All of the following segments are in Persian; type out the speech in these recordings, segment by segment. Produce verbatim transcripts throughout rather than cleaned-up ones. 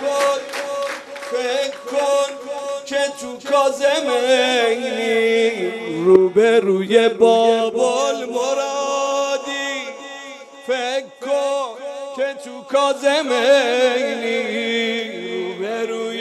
کن فکر کن که تو کاظمینی روبروی باب المرادی فکر کن که تو کاظمینی روبروی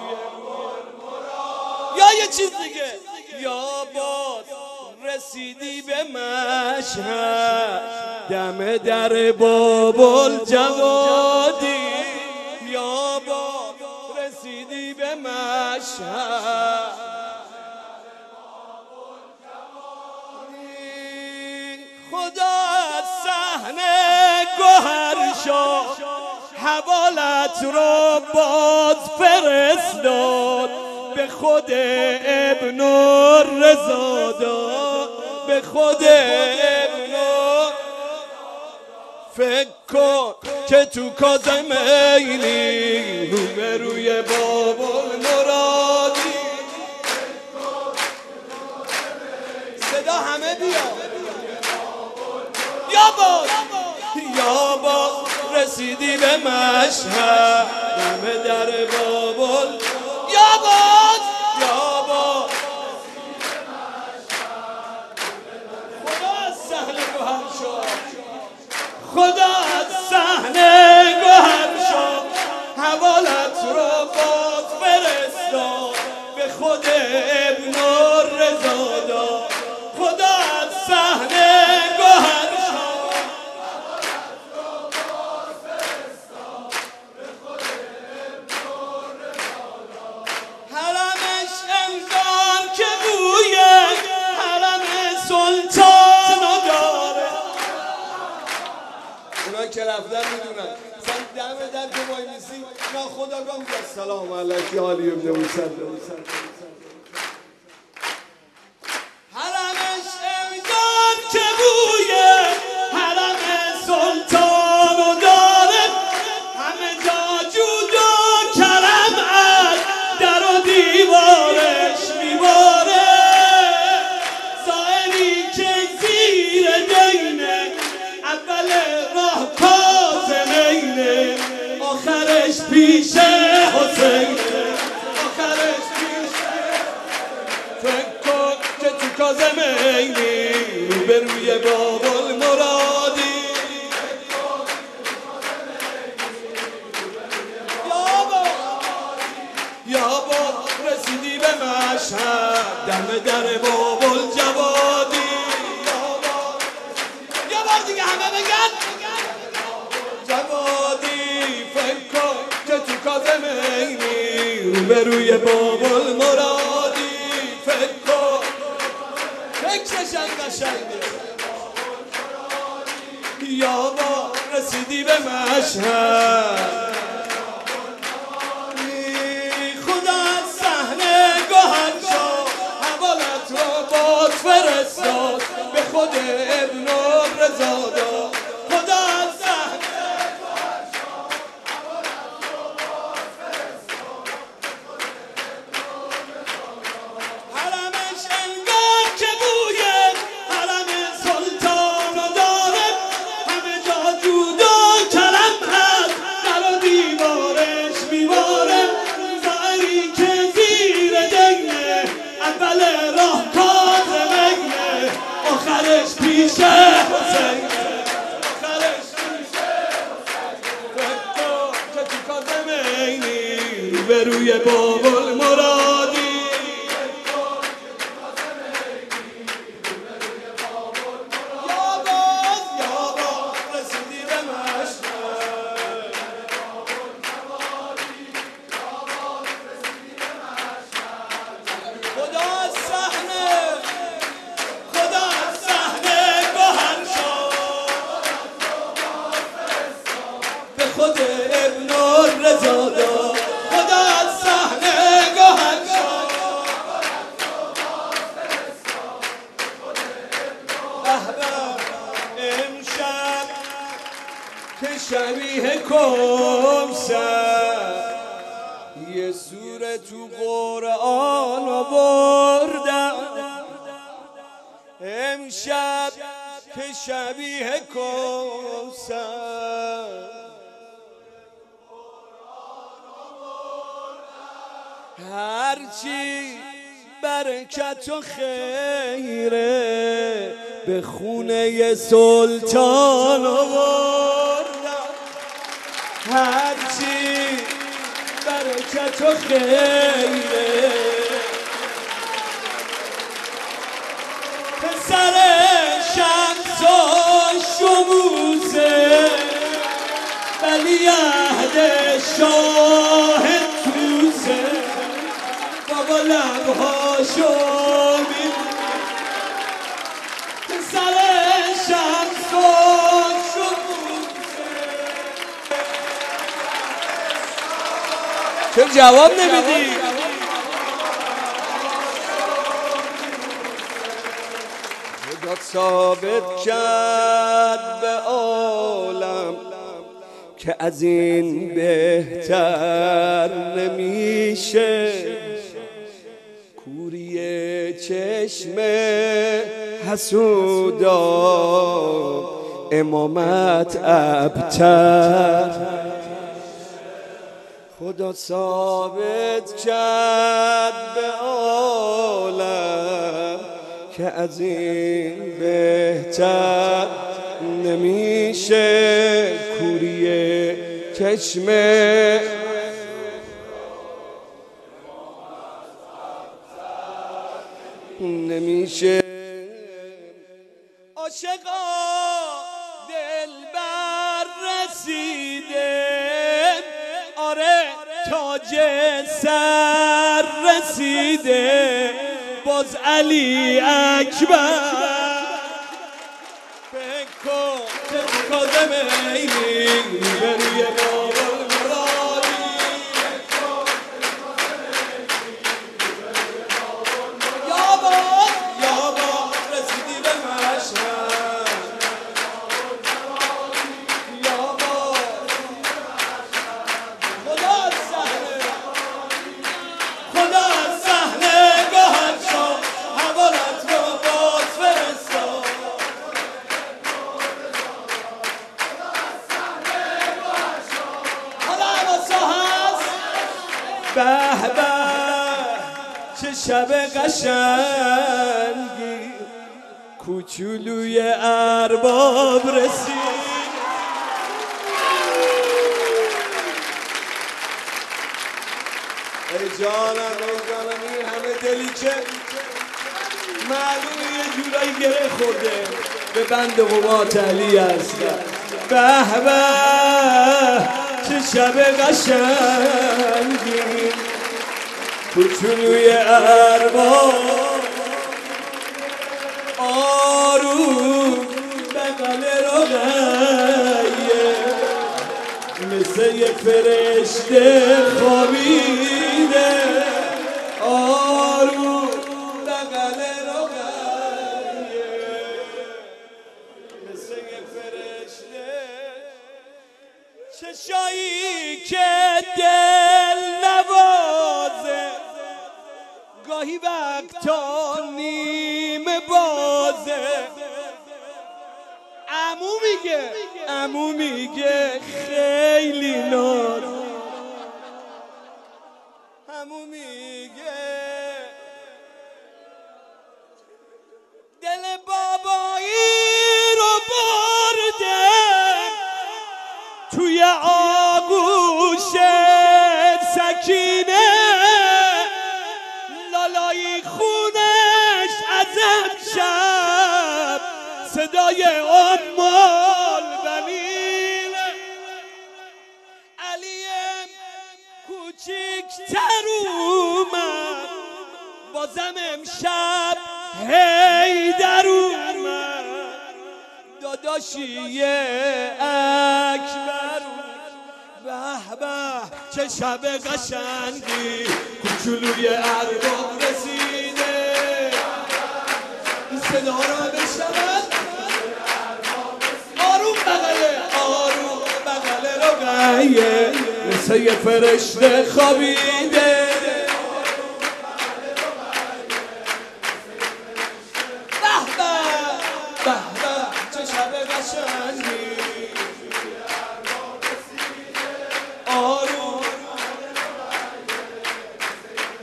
یا یه چیز دیگه یا باز رسیدی به مشهد دم در باب الجوادی یا باز رسیدی به مشهد خدا از صحنه گوهر شاه حوالت رو باز فرستاد به خود ابن رضا داد به خود ابن فکر کن که تو کاظمینی روبروی باب المرادی صدا همه بیا یا باز یا باز رسیدی به مشهد دم در باب یا باز یا باز خدا از صحنه گوهر شد خدا از صحنه گوهر شد حوالت رو باز فرستاد به خود ابن رضا داد خدا از صحنه گوهر شد حوالت رو باز فرستاد به خود ابن رضا داد حرمش انگار که بوی حرم سلطانو داره اونا که رفتن میدونن مثلا دم در که وای میسی ناخداگاه میگه سلام علیک یا علی ابن موسی حرمش انگار که بوی حرم سلطانو داره همه جا جود و کرم از در و دیوارش میباره سائلی که زیر دینه اول راه کاظمینه آخرش پیش حسینه آخرش پیش فکر کن که تو کاظمینی روبروی باب المرادی یا با رسیدی به مشهد دم در باب الجوادی یا بار دیگه همه بگن جوادی فکر کن که تو کاظمینی روبروی باب المرادی فکر کن فکرش قشنگه یا با رسیدی به مشهد فرستاد به خود ابن رضا داد خدا از صحنه گوهر شد حوالت رو باز فرستاد به خود ابن رضا داد حرمش انگار که بوی حرم سلطانو داره همه جا جود و کرم هست در و دیوارش میباره زائری که زیر دینه اول راه آخرش پیش حسین آخرش پیش حسین فکر کن که تو کاظمینی روبروی باب المرادی یا باز یا باز رسیدی به مشهد خدا از صحنه خود ابن رضا داد خدا از صحنه گوهر شد امشب که شبیه کوثر یه سوره تو قرآن آوردم امشب که شبیه کوثر هرچی برکت و خیره به خونه سلطان آوردم، هرچی برکت و خیره پسر شمس و شموسه ولیعهد شاه توسه بابا لبهاشو می‌بینی پسر شمس و شموسه. چرا جواب نمیدی؟ خدا ثابت کرد به عالم که از این بهتر نمیشه، کوری چشم حسودا امامت ابتر. خدا ثابت کرد به عالم که از این بهتر نمیشه، کوری چشم نمیشه. عاشقا دلبر رسیده، آره تاج سر رسیده، باز علی اکبر بکن کازم اینی بروی بابا مرادی یا با یا با رسیدی به مشهد یا با خدا از صحنه خدا از صحنه گوهر شد حوالت رو باز فرستاد به به چه شب قشنگی کوچولوی ارباب رسید. ای جانم ای جانم این همه دلی که معلومه یه جورایی گره خورده به بند قوات علی هست. به به چه شب قشنگی کوچولوی ارباب آروم بغل رقیه مثل یه فرشته خوابیده، آروم بغل رقیه مثل یه فرشته، چشایی که دل نوازه گاهی وقتا نیم بازه. عمو میگه عمو میگه خیلی ناز، عمو میگه دل بابایی رو برده توی آغوش سکینه، لالایی خونش از امشب صدای ام البنین. علیم کوچیکتر اومد بازم امشب حیدر اومد، داداشی اکبر. به به چه شب قشنگی کوچولوی ارباب رسیده، این صدا را بشنود آروم بغله آروم بغل رقیه مثل یه فرشته خوابیده. به به به به چه شب قشنگی آروم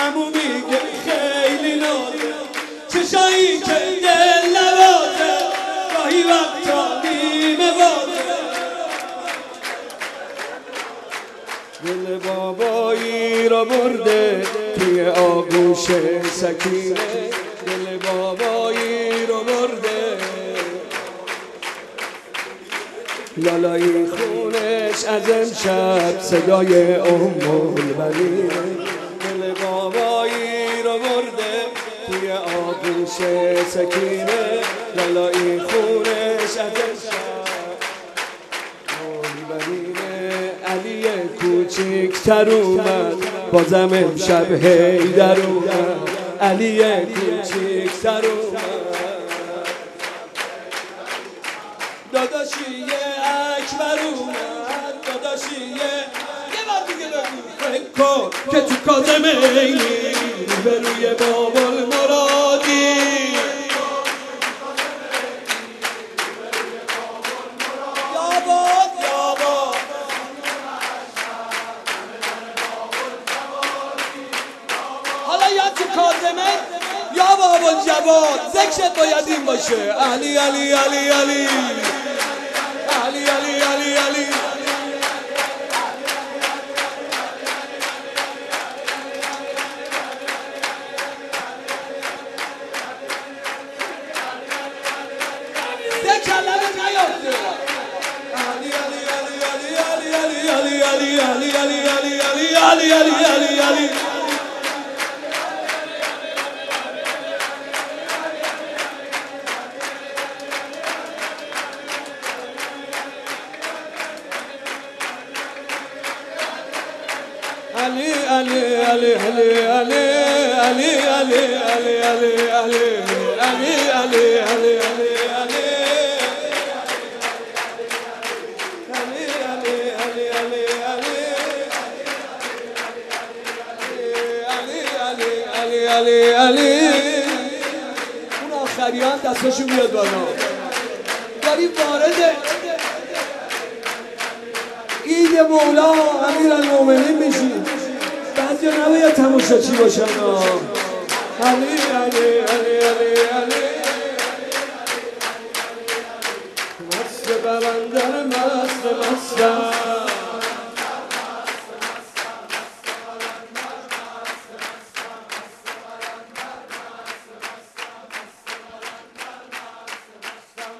عمو میگه خیلی نازه چشایی که دل نوازه گاهی وقتا نیمه بازه دل بابایی را برده توی آغوش سکینه دل بابایی را برده لالایی خونش از امشب صدای ام البنینه دل بابایی را برده توی آغوش سکینه لالایی خونش از امشب البنینه علی کوچیک‌تر اومد بازم امشب حیدر اومد علی کوچیک‌تر اومد داداشی اکبر اومد داداشی یه بار دیگه بگو فکر کن که تو کازم عینی به روی باب المرادی یاباد یاباد حالا یا تو کازمه یا باب الجواد ذکرت باید این باشه علی علی علی علی علی علی علی علی سه کلمه نیافته علی علی علی علی علی علی علی علی علی علی علی علی علی علی علی Ali Ali Ali Ali Ali Ali Ali Ali Ali Ali Ali Ali Ali Ali Ali علی علی علی اون آخریان دستاشون بیاد بالا داریم وارد عید مولا امیرالمومنین میشیم بعضی ها نباید تماشاچی باشن علی علی علی علی علی مست بلندر مست مستم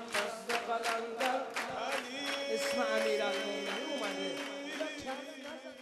اسم امیرالمومنین اومده